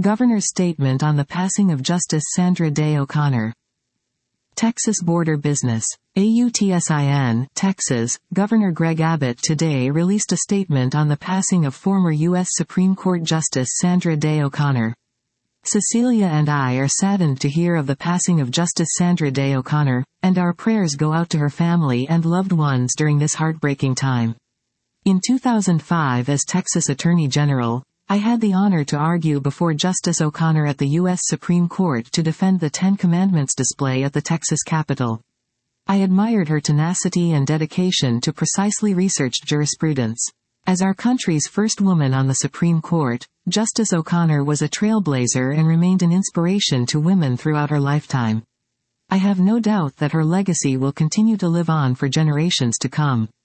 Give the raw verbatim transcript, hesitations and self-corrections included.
Governor's statement on the passing of Justice Sandra Day O'Connor. Texas Border Business. AUTSIN, Texas, Governor Greg Abbott today released a statement on the passing of former U S Supreme Court Justice Sandra Day O'Connor. Cecilia and I are saddened to hear of the passing of Justice Sandra Day O'Connor, and our prayers go out to her family and loved ones during this heartbreaking time. In two thousand five, as Texas Attorney General, I had the honor to argue before Justice O'Connor at the U S Supreme Court to defend the Ten Commandments display at the Texas Capitol. I admired her tenacity and dedication to precisely researched jurisprudence. As our country's first woman on the Supreme Court, Justice O'Connor was a trailblazer and remained an inspiration to women throughout her lifetime. I have no doubt that her legacy will continue to live on for generations to come.